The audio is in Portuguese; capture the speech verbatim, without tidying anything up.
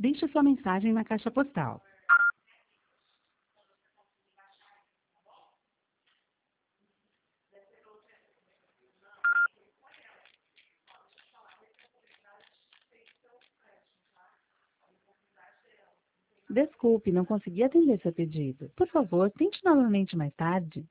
Deixe sua mensagem na caixa postal. Desculpe, não consegui atender seu pedido. Por favor, tente novamente mais tarde.